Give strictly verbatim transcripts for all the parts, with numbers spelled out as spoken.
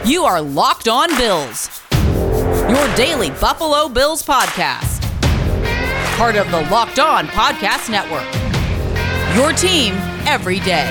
You are Locked On Bills, your daily Buffalo Bills podcast. Part of the Locked On Podcast Network, your team every day.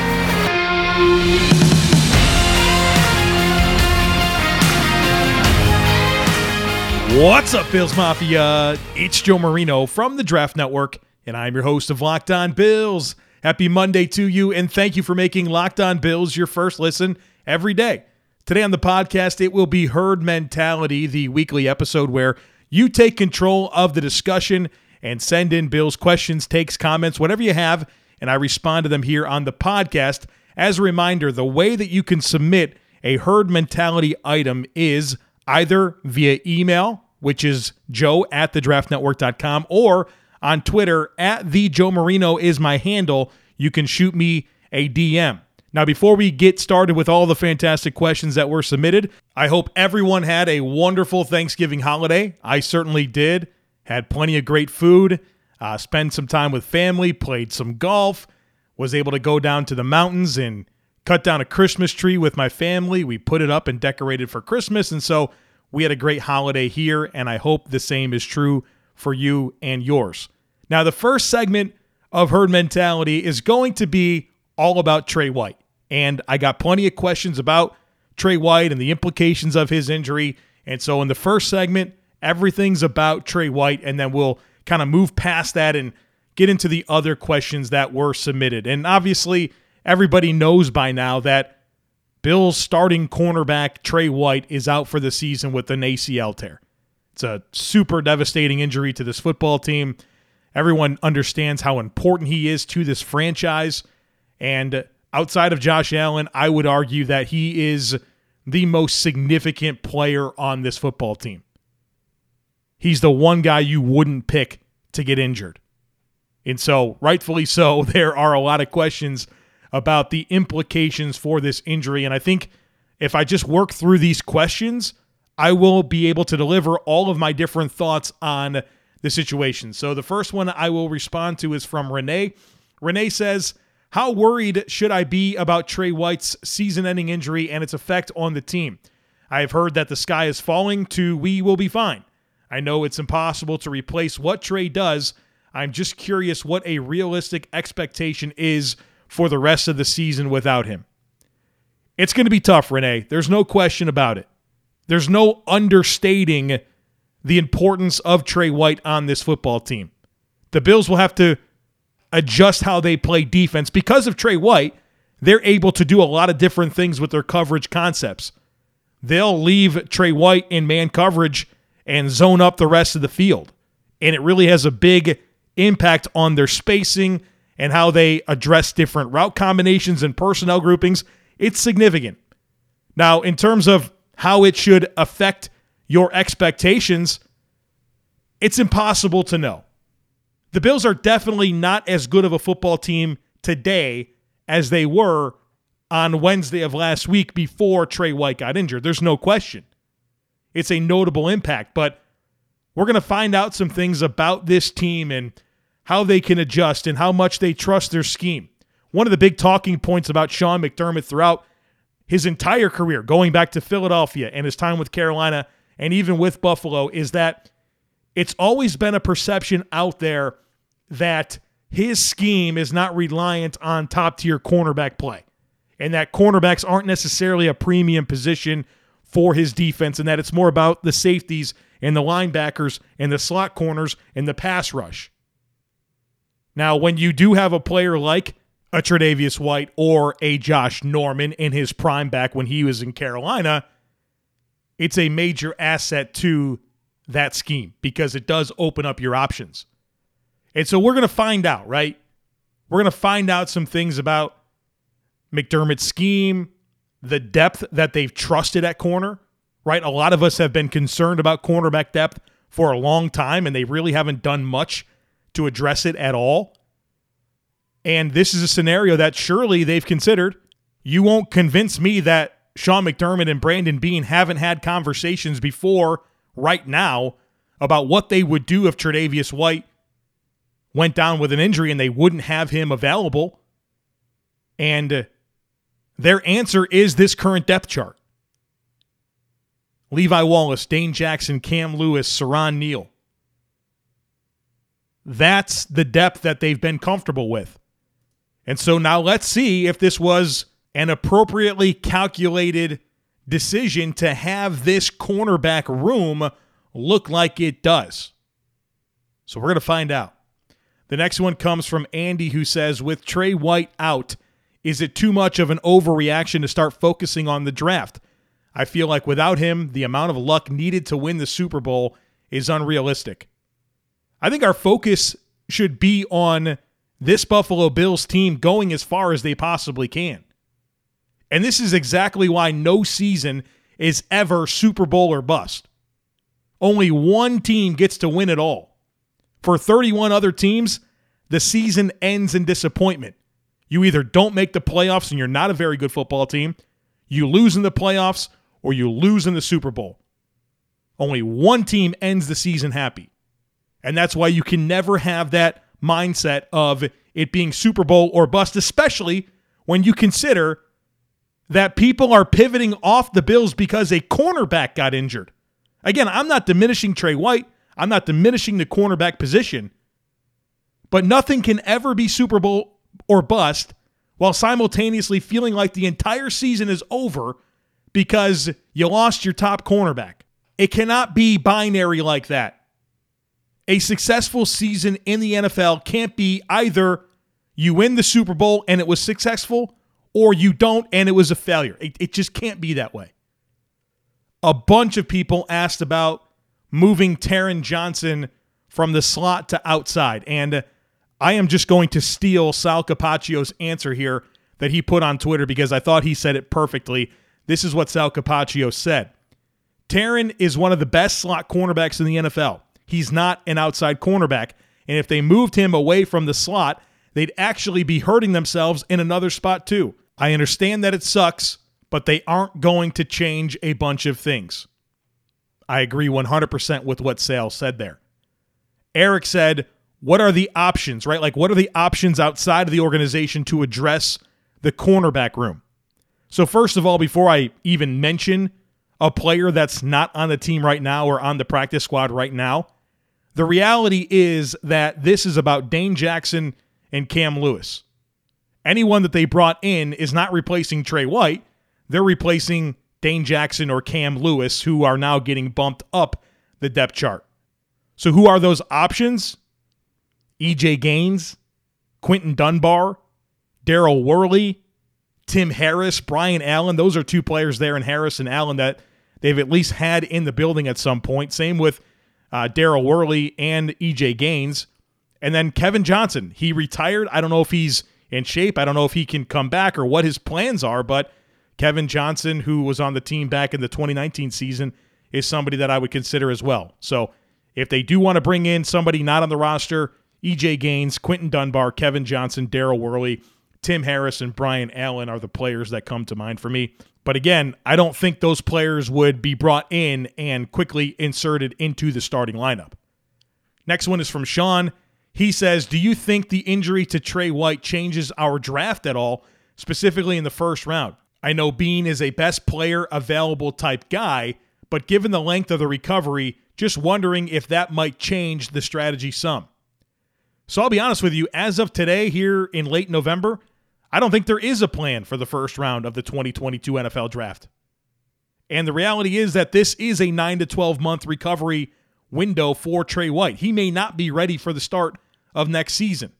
What's up, Bills Mafia? It's Joe Marino from the Draft Network, and I'm your host of Locked On Bills. Happy Monday to you, and thank you for making Locked On Bills your first listen every day. Today on the podcast, it will be Herd Mentality, the weekly episode where you take control of the discussion and send in Bills questions, takes, comments, whatever you have, and I respond to them here on the podcast. As a reminder, the way that you can submit a Herd Mentality item is either via email, which is joe at the draft network dot com, or on Twitter, at the Joe Marino is my handle. You can shoot me a D M. Now, before we get started with all the fantastic questions that were submitted, I hope everyone had a wonderful Thanksgiving holiday. I certainly did. Had plenty of great food, uh, spent some time with family, played some golf, was able to go down to the mountains and cut down a Christmas tree with my family. We put it up and decorated for Christmas, and so we had a great holiday here, and I hope the same is true for you and yours. Now, the first segment of Herd Mentality is going to be all about Trey White. And I got plenty of questions about Trey White and the implications of his injury. And so in the first segment, everything's about Trey White, and then we'll kind of move past that and get into the other questions that were submitted. And obviously, everybody knows by now that Bills starting cornerback Trey White is out for the season with an A C L tear. It's a super devastating injury to this football team. Everyone understands how important he is to this franchise. And outside of Josh Allen, I would argue that he is the most significant player on this football team. He's the one guy you wouldn't pick to get injured. And so, rightfully so, there are a lot of questions about the implications for this injury. And I think if I just work through these questions, I will be able to deliver all of my different thoughts on the situation. So the first one I will respond to is from Renee. Renee says, how worried should I be about Trey White's season-ending injury and its effect on the team? I have heard that the sky is falling to we will be fine. I know it's impossible to replace what Trey does. I'm just curious what a realistic expectation is for the rest of the season without him. It's going to be tough, Renee. There's no question about it. There's no understating the importance of Trey White on this football team. The Bills will have to adjust how they play defense. Because of Trey White, they're able to do a lot of different things with their coverage concepts. They'll leave Trey White in man coverage and zone up the rest of the field. And it really has a big impact on their spacing and how they address different route combinations and personnel groupings. It's significant. Now, in terms of how it should affect your expectations, it's impossible to know. The Bills are definitely not as good of a football team today as they were on Wednesday of last week before Trey White got injured. There's no question. It's a notable impact, but we're going to find out some things about this team and how they can adjust and how much they trust their scheme. One of the big talking points about Sean McDermott throughout his entire career, going back to Philadelphia and his time with Carolina and even with Buffalo, is that it's always been a perception out there that his scheme is not reliant on top-tier cornerback play and that cornerbacks aren't necessarily a premium position for his defense and that it's more about the safeties and the linebackers and the slot corners and the pass rush. Now, when you do have a player like a Tre'Davious White or a Josh Norman in his prime back when he was in Carolina, it's a major asset to that scheme because it does open up your options. And so we're going to find out, right? We're going to find out some things about McDermott's scheme, the depth that they've trusted at corner, right? A lot of us have been concerned about cornerback depth for a long time, and they really haven't done much to address it at all. And this is a scenario that surely they've considered. You won't convince me that Sean McDermott and Brandon Beane haven't had conversations before right now about what they would do if Tre'Davious White went down with an injury and they wouldn't have him available. And their answer is this current depth chart. Levi Wallace, Dane Jackson, Cam Lewis, Siran Neal. That's the depth that they've been comfortable with. And so now let's see if this was an appropriately calculated decision to have this cornerback room look like it does. So we're going to find out. The next one comes from Andy, who says, with Trey White out, is it too much of an overreaction to start focusing on the draft? I feel like without him, the amount of luck needed to win the Super Bowl is unrealistic. I think our focus should be on this Buffalo Bills team going as far as they possibly can. And this is exactly why no season is ever Super Bowl or bust. Only one team gets to win it all. For thirty-one other teams, the season ends in disappointment. You either don't make the playoffs and you're not a very good football team, you lose in the playoffs, or you lose in the Super Bowl. Only one team ends the season happy. And that's why you can never have that mindset of it being Super Bowl or bust, especially when you consider that people are pivoting off the Bills because a cornerback got injured. Again, I'm not diminishing Trey White. I'm not diminishing the cornerback position. But nothing can ever be Super Bowl or bust while simultaneously feeling like the entire season is over because you lost your top cornerback. It cannot be binary like that. A successful season in the N F L can't be either you win the Super Bowl and it was successful or you don't and it was a failure. It, it just can't be that way. A bunch of people asked about moving Taron Johnson from the slot to outside, and I am just going to steal Sal Capaccio's answer here that he put on Twitter because I thought he said it perfectly. This is what Sal Capaccio said. Taron is one of the best slot cornerbacks in the N F L. He's not an outside cornerback, and if they moved him away from the slot, they'd actually be hurting themselves in another spot too. I understand that it sucks, but they aren't going to change a bunch of things. I agree one hundred percent with what Sal said there. Eric said, what are the options, right? Like, what are the options outside of the organization to address the cornerback room? So first of all, before I even mention a player that's not on the team right now or on the practice squad right now, the reality is that this is about Dane Jackson and Cam Lewis. Anyone that they brought in is not replacing Trey White. They're replacing Dane Jackson or Cam Lewis, who are now getting bumped up the depth chart. So who are those options? E J Gaines, Quinton Dunbar, Daryl Worley, Tim Harris, Brian Allen. Those are two players there in Harris and Allen that they've at least had in the building at some point. Same with uh, Daryl Worley and E J Gaines. And then Kevin Johnson. He retired. I don't know if he's in shape. I don't know if he can come back or what his plans are, but Kevin Johnson, who was on the team back in the twenty nineteen season, is somebody that I would consider as well. So if they do want to bring in somebody not on the roster, E J Gaines, Quinton Dunbar, Kevin Johnson, Daryl Worley, Tim Harris, and Brian Allen are the players that come to mind for me. But again, I don't think those players would be brought in and quickly inserted into the starting lineup. Next one is from Sean. He says, do you think the injury to Trey White changes our draft at all, specifically in the first round? I know Bean is a best player available type guy, but given the length of the recovery, just wondering if that might change the strategy some. So I'll be honest with you, as of today here in late November, I don't think there is a plan for the first round of the twenty twenty-two N F L draft. And the reality is that this is a nine to twelve month recovery window for Trey White. He may not be ready for the start of next season.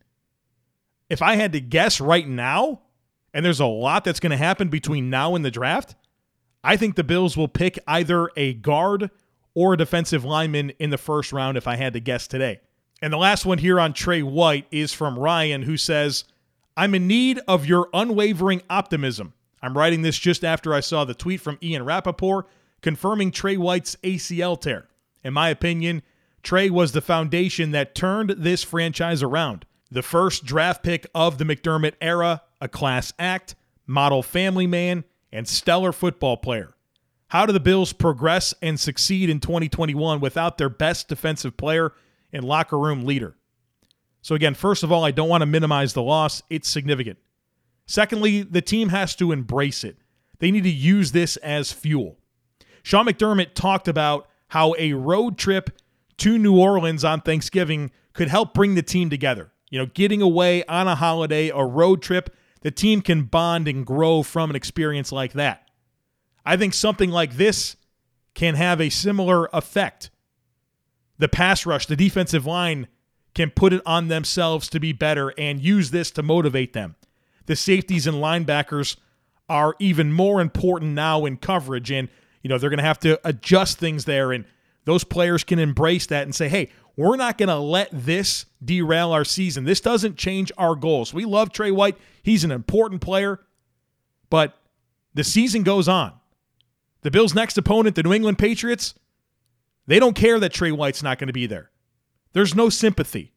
If I had to guess right now, and there's a lot that's going to happen between now and the draft, I think the Bills will pick either a guard or a defensive lineman in the first round if I had to guess today. And the last one here on Trey White is from Ryan, who says, I'm in need of your unwavering optimism. I'm writing this just after I saw the tweet from Ian Rappaport confirming Trey White's A C L tear. In my opinion, Trey was the foundation that turned this franchise around. The first draft pick of the McDermott era, a class act, model family man, and stellar football player. How do the Bills progress and succeed in twenty twenty-one without their best defensive player and locker room leader? So again, first of all, I don't want to minimize the loss. It's significant. Secondly, the team has to embrace it. They need to use this as fuel. Sean McDermott talked about how a road trip to New Orleans on Thanksgiving could help bring the team together. You know, getting away on a holiday, a road trip, the team can bond and grow from an experience like that. I think something like this can have a similar effect. The pass rush, the defensive line can put it on themselves to be better and use this to motivate them. The safeties and linebackers are even more important now in coverage, and you know they're going to have to adjust things there, and those players can embrace that and say, hey, we're not going to let this derail our season. This doesn't change our goals. We love Trey White. He's an important player, but the season goes on. The Bills' next opponent, the New England Patriots, they don't care that Trey White's not going to be there. There's no sympathy.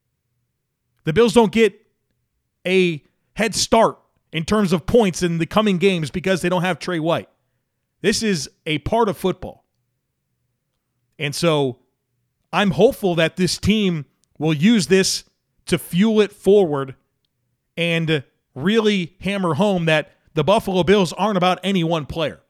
The Bills don't get a head start in terms of points in the coming games because they don't have Trey White. This is a part of football. And so I'm hopeful that this team will use this to fuel it forward and really hammer home that the Buffalo Bills aren't about any one player.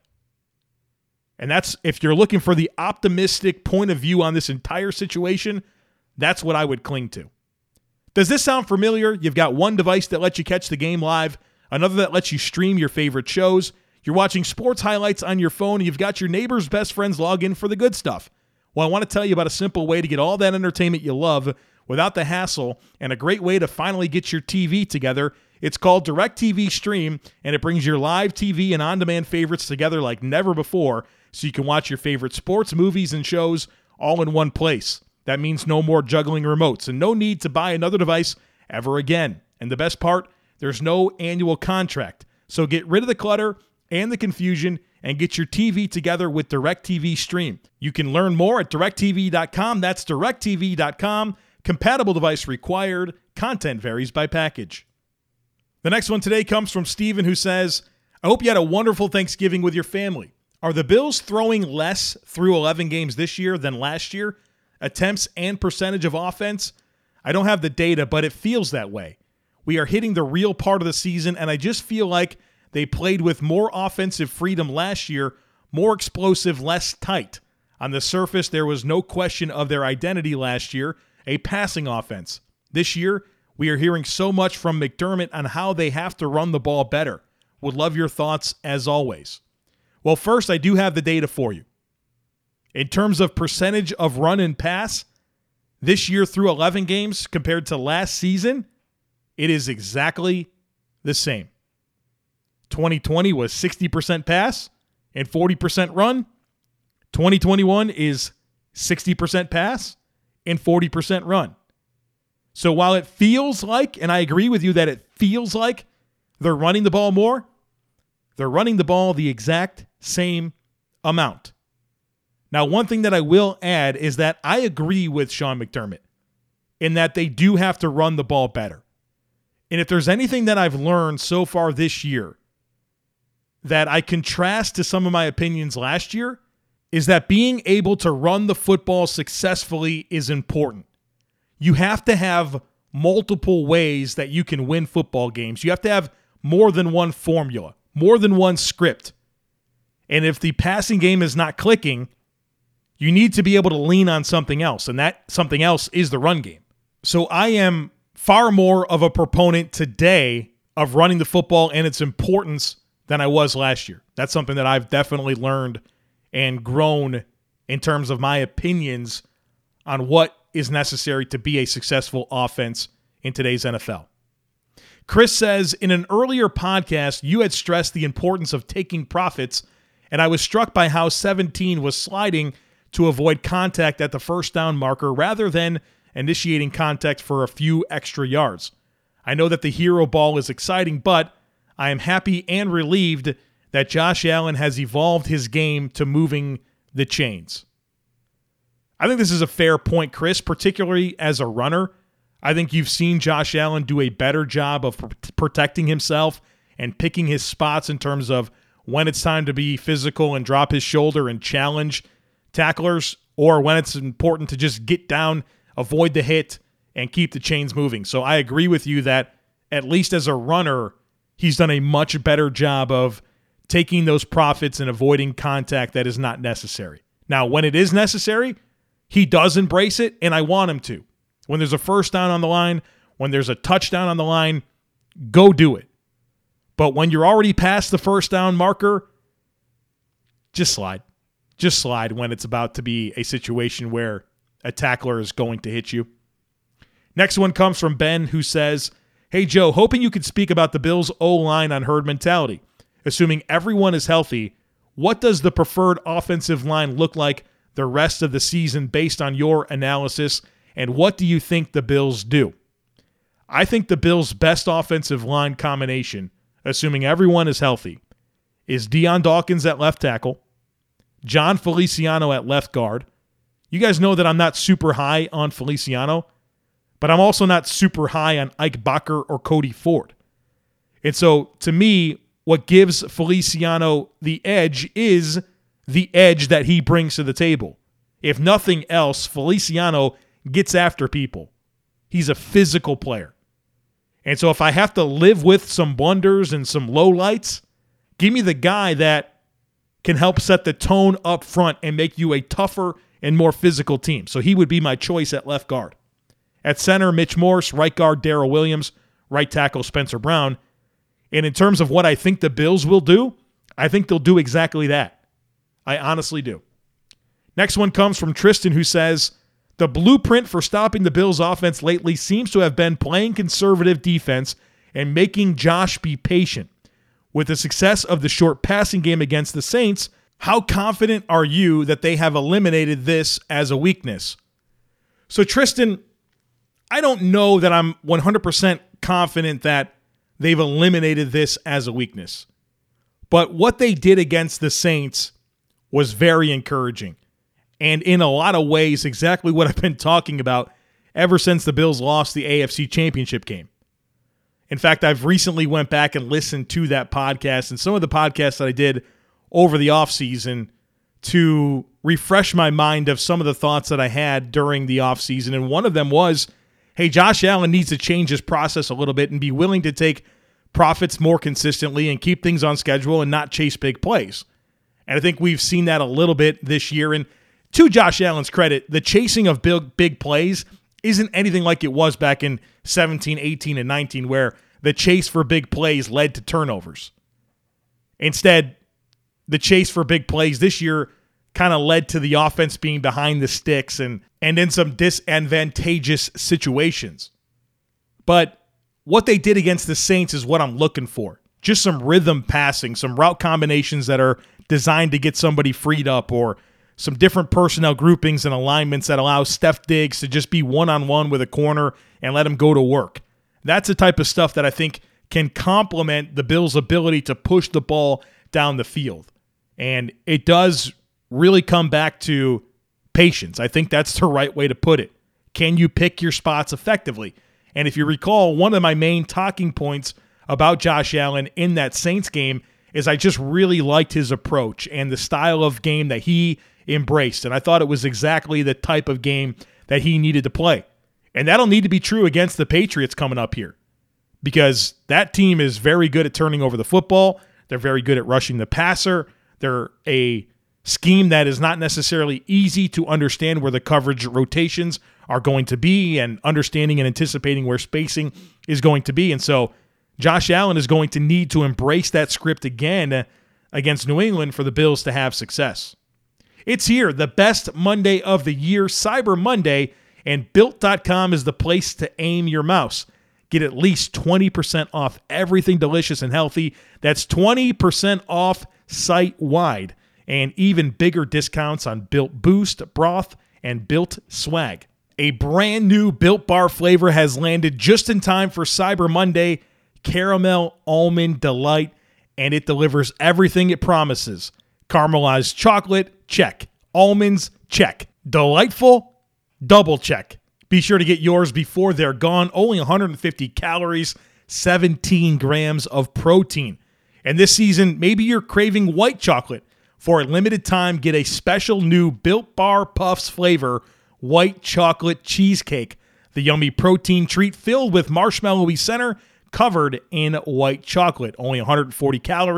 And that's, if you're looking for the optimistic point of view on this entire situation, that's what I would cling to. Does this sound familiar? You've got one device that lets you catch the game live, another that lets you stream your favorite shows. You're watching sports highlights on your phone, and you've got your neighbor's best friends log in for the good stuff. Well, I want to tell you about a simple way to get all that entertainment you love without the hassle, and a great way to finally get your T V together. It's called DirecTV Stream, and it brings your live T V and on-demand favorites together like never before, so you can watch your favorite sports, movies, and shows all in one place. That means no more juggling remotes and no need to buy another device ever again. And the best part, there's no annual contract. So get rid of the clutter and the confusion and get your T V together with DirecTV Stream. You can learn more at direct T V dot com. That's direct T V dot com. Compatible device required. Content varies by package. The next one today comes from Steven, who says, I hope you had a wonderful Thanksgiving with your family. Are the Bills throwing less through eleven games this year than last year? Attempts and percentage of offense? I don't have the data, but it feels that way. We are hitting the real part of the season, and I just feel like they played with more offensive freedom last year, more explosive, less tight. On the surface, there was no question of their identity last year, a passing offense. This year, we are hearing so much from McDermott on how they have to run the ball better. Would love your thoughts as always. Well, first, I do have the data for you. In terms of percentage of run and pass, this year through eleven games compared to last season, it is exactly the same. twenty twenty was sixty percent pass and forty percent run. twenty twenty-one is sixty percent pass and forty percent run. So while it feels like, and I agree with you that it feels like they're running the ball more, they're running the ball the exact same amount. Now, one thing that I will add is that I agree with Sean McDermott in that they do have to run the ball better. And if there's anything that I've learned so far this year that I contrast to some of my opinions last year, is that being able to run the football successfully is important. You have to have multiple ways that you can win football games. You have to have more than one formula, more than one script. And if the passing game is not clicking, you need to be able to lean on something else, and that something else is the run game. So I am far more of a proponent today of running the football and its importance than I was last year. That's something that I've definitely learned and grown in terms of my opinions on what is necessary to be a successful offense in today's N F L. Chris says, in an earlier podcast, you had stressed the importance of taking profits, and I was struck by how seventeen was sliding to avoid contact at the first down marker rather than initiating contact for a few extra yards. I know that the hero ball is exciting, but I am happy and relieved that Josh Allen has evolved his game to moving the chains. I think this is a fair point, Chris, particularly as a runner. I think you've seen Josh Allen do a better job of pr- protecting himself and picking his spots in terms of when it's time to be physical and drop his shoulder and challenge tacklers, or when it's important to just get down, avoid the hit, and keep the chains moving. So I agree with you that, at least as a runner, he's done a much better job of taking those profits and avoiding contact that is not necessary. Now, when it is necessary, he does embrace it, and I want him to. When there's a first down on the line, when there's a touchdown on the line, go do it. But when you're already past the first down marker, just slide. Just slide when it's about to be a situation where a tackler is going to hit you. Next one comes from Ben, who says, "Hey, Joe, hoping you could speak about the Bills' O-line on herd mentality. Assuming everyone is healthy, what does the preferred offensive line look like the rest of the season based on your analysis, and what do you think the Bills do?" I think the Bills' best offensive line combination, assuming everyone is healthy, is Deion Dawkins at left tackle, John Feliciano at left guard. You guys know that I'm not super high on Feliciano, but I'm also not super high on Ike Bacher or Cody Ford. And so, to me, what gives Feliciano the edge is the edge that he brings to the table. If nothing else, Feliciano gets after people. He's a physical player. And so if I have to live with some blunders and some lowlights, give me the guy that can help set the tone up front and make you a tougher and more physical team. So he would be my choice at left guard. At center, Mitch Morse. Right guard, Darrell Williams. Right tackle, Spencer Brown. And in terms of what I think the Bills will do, I think they'll do exactly that. I honestly do. Next one comes from Tristan, who says, "The blueprint for stopping the Bills' offense lately seems to have been playing conservative defense and making Josh be patient. With the success of the short passing game against the Saints, how confident are you that they have eliminated this as a weakness?" So, Tristan, I don't know that I'm one hundred percent confident that they've eliminated this as a weakness. But what they did against the Saints was very encouraging. And in a lot of ways, exactly what I've been talking about ever since the Bills lost the A F C Championship game. In fact, I've recently went back and listened to that podcast and some of the podcasts that I did over the offseason to refresh my mind of some of the thoughts that I had during the offseason. And one of them was, hey, Josh Allen needs to change his process a little bit and be willing to take profits more consistently and keep things on schedule and not chase big plays. And I think we've seen that a little bit this year. And to Josh Allen's credit, the chasing of big, big plays isn't anything like it was back in seventeen, eighteen, and nineteen, where the chase for big plays led to turnovers. Instead, the chase for big plays this year kind of led to the offense being behind the sticks and, and in some disadvantageous situations. But what they did against the Saints is what I'm looking for. Just some rhythm passing, some route combinations that are designed to get somebody freed up, or some different personnel groupings and alignments that allow Steph Diggs to just be one-on-one with a corner and let him go to work. That's the type of stuff that I think can complement the Bills' ability to push the ball down the field. And it does really come back to patience. I think that's the right way to put it. Can you pick your spots effectively? And if you recall, one of my main talking points about Josh Allen in that Saints game is I just really liked his approach and the style of game that he embraced. And I thought it was exactly the type of game that he needed to play. And that'll need to be true against the Patriots coming up here, because that team is very good at turning over the football. They're very good at rushing the passer. They're a scheme that is not necessarily easy to understand where the coverage rotations are going to be and understanding and anticipating where spacing is going to be. And so Josh Allen is going to need to embrace that script again against New England for the Bills to have success. It's here, the best Monday of the year, Cyber Monday, and Built dot com is the place to aim your mouse. Get at least twenty percent off everything delicious and healthy. That's twenty percent off site-wide, and even bigger discounts on Built Boost, Broth, and Built Swag. A brand new Built Bar flavor has landed just in time for Cyber Monday, Caramel Almond Delight, and it delivers everything it promises. Caramelized chocolate, check. Almonds, check. Delightful, double check. Be sure to get yours before they're gone. Only one hundred fifty calories, seventeen grams of protein. And this season, maybe you're craving white chocolate. For a limited time, get a special new Built Bar Puffs flavor, white chocolate cheesecake. The yummy protein treat filled with marshmallowy center, covered in white chocolate. Only one hundred forty calories,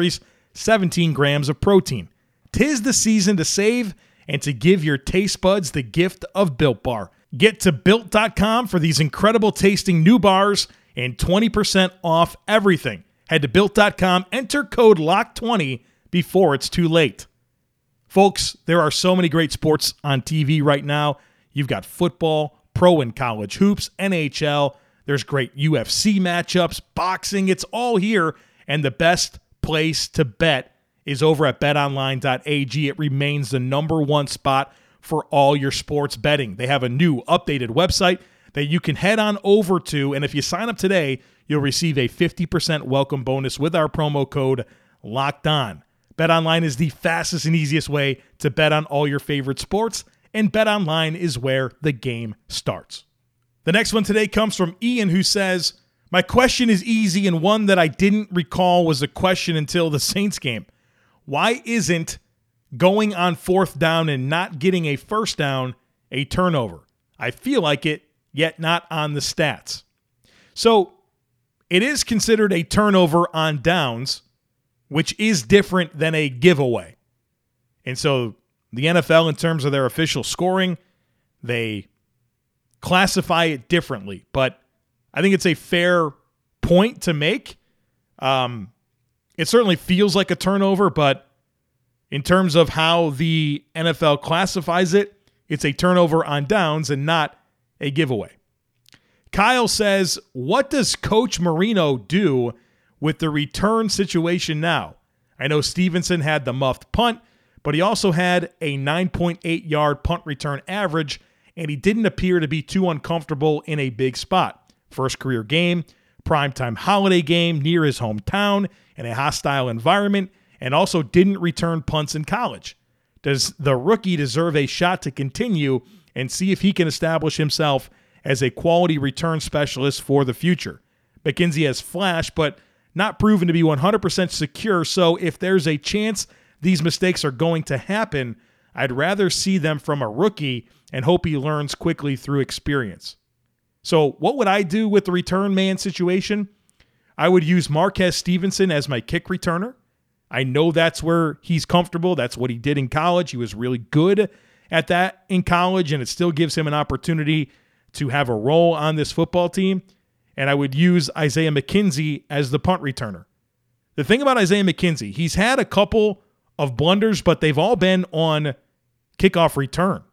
seventeen grams of protein. 'Tis the season to save and to give your taste buds the gift of Built Bar. Get to Built dot com for these incredible tasting new bars and twenty percent off everything. Head to Built dot com, enter code lock twenty before it's too late. Folks, there are so many great sports on T V right now. You've got football, pro and college hoops, N H L. There's great U F C matchups, boxing. It's all here, and the best place to bet is over at bet online dot a g. It remains the number one spot for all your sports betting. They have a new updated website that you can head on over to, and if you sign up today, you'll receive a fifty percent welcome bonus with our promo code LOCKEDON. BetOnline is the fastest and easiest way to bet on all your favorite sports, and BetOnline is where the game starts. The next one today comes from Ian, who says, my question is easy and one that I didn't recall was a question until the Saints game. Why isn't going on fourth down and not getting a first down a turnover? I feel like it, yet not on the stats. So it is considered a turnover on downs, which is different than a giveaway. And so the N F L, in terms of their official scoring, they classify it differently. But I think it's a fair point to make. Um, it certainly feels like a turnover, but in terms of how the N F L classifies it, it's a turnover on downs and not a giveaway. Kyle says, what does Coach Marino do with the return situation now? I know Stevenson had the muffed punt, but he also had a nine point eight yard punt return average, and he didn't appear to be too uncomfortable in a big spot. First career game, primetime holiday game near his hometown in a hostile environment, and also didn't return punts in college. Does the rookie deserve a shot to continue and see if he can establish himself as a quality return specialist for the future? McKenzie has flashed, but not proven to be one hundred percent secure, so if there's a chance these mistakes are going to happen, I'd rather see them from a rookie and hope he learns quickly through experience. So what would I do with the return man situation? I would use Marquez Stevenson as my kick returner. I know that's where he's comfortable. That's what he did in college. He was really good at that in college, and it still gives him an opportunity to have a role on this football team. And I would use Isaiah McKenzie as the punt returner. The thing about Isaiah McKenzie, he's had a couple of blunders, but they've all been on kickoff return.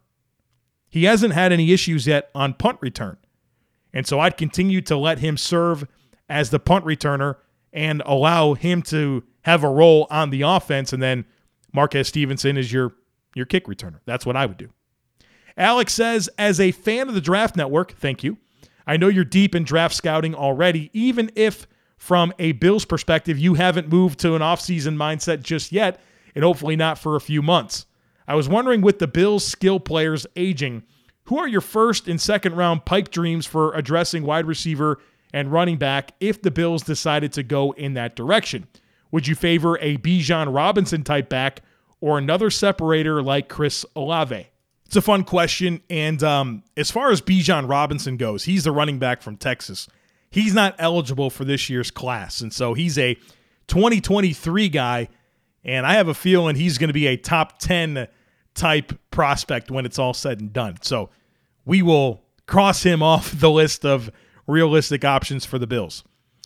He hasn't had any issues yet on punt return. And so I'd continue to let him serve as the punt returner and allow him to have a role on the offense, and then Marquez Stevenson is your, your kick returner. That's what I would do. Alex says, as a fan of the Draft Network, thank you. I know you're deep in draft scouting already, even if from a Bills perspective you haven't moved to an offseason mindset just yet, and hopefully not for a few months. I was wondering, with the Bills' skill players aging, who are your first and second round pipe dreams for addressing wide receiver and running back if the Bills decided to go in that direction? Would you favor a Bijan Robinson type back or another separator like Chris Olave? It's a fun question, and um, as far as Bijan Robinson goes, he's the running back from Texas. He's not eligible for this year's class, and so he's a twenty twenty-three guy, and I have a feeling he's going to be a top ten type prospect when it's all said and done. So we will cross him off the list of realistic options for the Bills.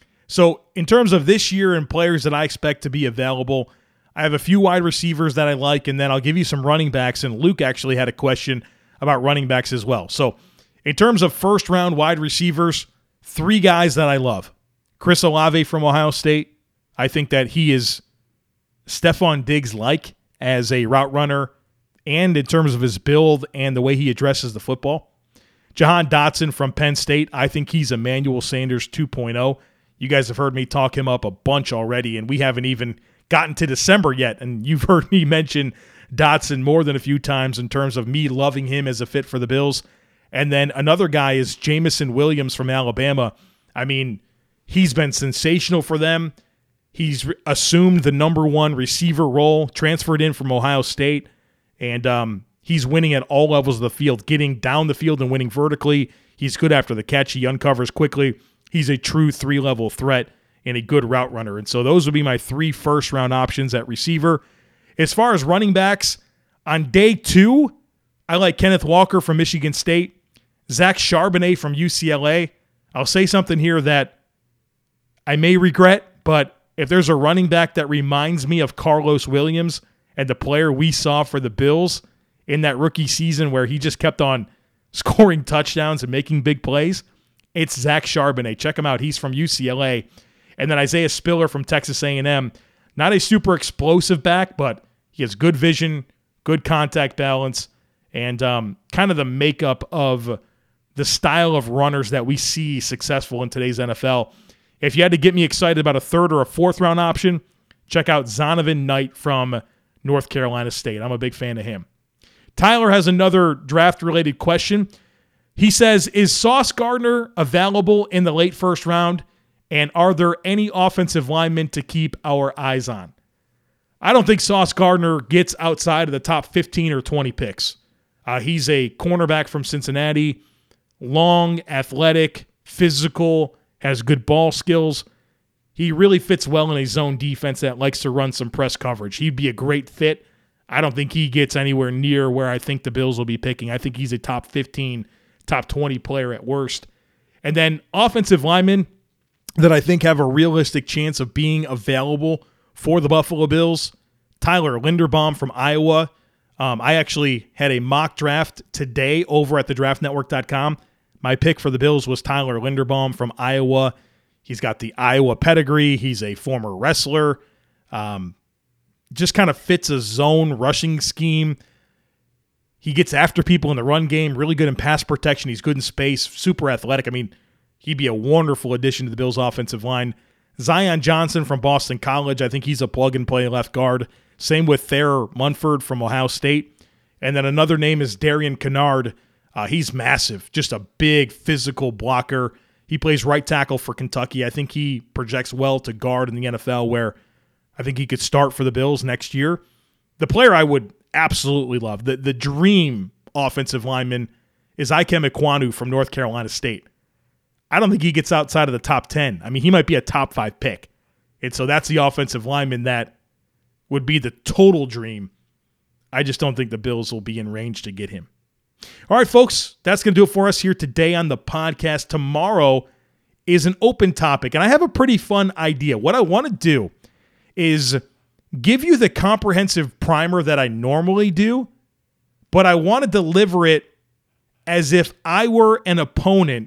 So in terms of this year and players that I expect to be available, I have a few wide receivers that I like, and then I'll give you some running backs, and Luke actually had a question about running backs as well. So in terms of first-round wide receivers, three guys that I love. Chris Olave from Ohio State. I think that he is Stephon Diggs-like as a route runner and in terms of his build and the way he addresses the football. Jahan Dotson from Penn State. I think he's Emmanuel Sanders two point oh. You guys have heard me talk him up a bunch already, and we haven't even gotten to December yet, and you've heard me mention Dotson more than a few times in terms of me loving him as a fit for the Bills. And then another guy is Jameson Williams from Alabama. I mean, he's been sensational for them. He's re- assumed the number one receiver role, transferred in from Ohio State, and um, he's winning at all levels of the field, getting down the field and winning vertically. He's good after the catch. He uncovers quickly. He's a true three-level threat and a good route runner. And so those would be my three first-round options at receiver. As far as running backs, on day two, I like Kenneth Walker from Michigan State, Zach Charbonnet from U C L A. I'll say something here that I may regret, but if there's a running back that reminds me of Carlos Williams and the player we saw for the Bills in that rookie season where he just kept on scoring touchdowns and making big plays, it's Zach Charbonnet. Check him out. He's from U C L A. And then Isaiah Spiller from Texas A and M. Not a super explosive back, but he has good vision, good contact balance, and um, kind of the makeup of the style of runners that we see successful in today's N F L. If you had to get me excited about a third or a fourth round option, check out Zonovan Knight from North Carolina State. I'm a big fan of him. Tyler has another draft-related question. He says, is Sauce Gardner available in the late first round, and are there any offensive linemen to keep our eyes on? I don't think Sauce Gardner gets outside of the top fifteen or twenty picks. Uh, he's a cornerback from Cincinnati, long, athletic, physical, has good ball skills. He really fits well in a zone defense that likes to run some press coverage. He'd be a great fit. I don't think he gets anywhere near where I think the Bills will be picking. I think he's a top fifteen, top twenty player at worst. And then offensive linemen that I think have a realistic chance of being available for the Buffalo Bills, Tyler Linderbaum from Iowa. Um, I actually had a mock draft today over at the draft network dot com. My pick for the Bills was Tyler Linderbaum from Iowa. He's got the Iowa pedigree. He's a former wrestler. Um, just kind of fits a zone rushing scheme. He gets after people in the run game, really good in pass protection. He's good in space, super athletic. I mean, he'd be a wonderful addition to the Bills' offensive line. Zion Johnson from Boston College. I think he's a plug-and-play left guard. Same with Thayer Munford from Ohio State. And then another name is Darian Kennard. Uh, he's massive, just a big physical blocker. He plays right tackle for Kentucky. I think he projects well to guard in the N F L, where I think he could start for the Bills next year. The player I would absolutely love, the, the dream offensive lineman, is Ikem Ekwonu from North Carolina State. I don't think he gets outside of the top ten. I mean, he might be a top five pick. And so that's the offensive lineman that would be the total dream. I just don't think the Bills will be in range to get him. All right, folks, that's going to do it for us here today on the podcast. Tomorrow is an open topic, and I have a pretty fun idea. What I want to do is give you the comprehensive primer that I normally do, but I want to deliver it as if I were an opponent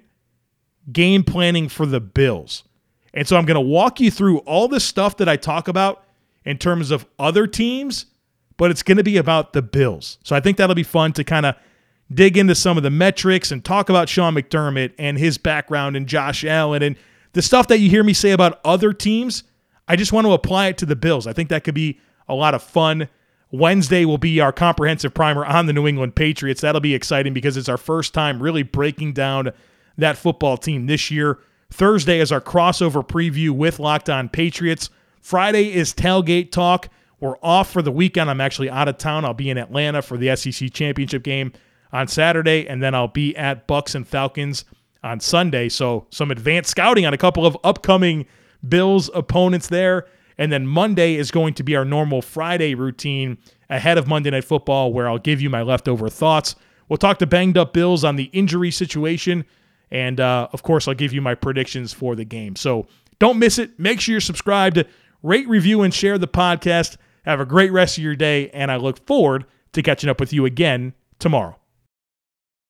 game planning for the Bills. And so I'm going to walk you through all the stuff that I talk about in terms of other teams, but it's going to be about the Bills. So I think that'll be fun to kind of dig into some of the metrics and talk about Sean McDermott and his background and Josh Allen and the stuff that you hear me say about other teams. I just want to apply it to the Bills. I think that could be a lot of fun. Wednesday will be our comprehensive primer on the New England Patriots. That'll be exciting because it's our first time really breaking down that football team this year. Thursday is our crossover preview with Locked On Patriots. Friday is tailgate talk. We're off for the weekend. I'm actually out of town. I'll be in Atlanta for the S E C championship game on Saturday, and then I'll be at Bucks and Falcons on Sunday. So some advanced scouting on a couple of upcoming Bills opponents there. And then Monday is going to be our normal Friday routine ahead of Monday Night Football, where I'll give you my leftover thoughts. We'll talk to banged up Bills on the injury situation. And, uh, of course, I'll give you my predictions for the game. So don't miss it. Make sure you're subscribed. Rate, review, and share the podcast. Have a great rest of your day, and I look forward to catching up with you again tomorrow.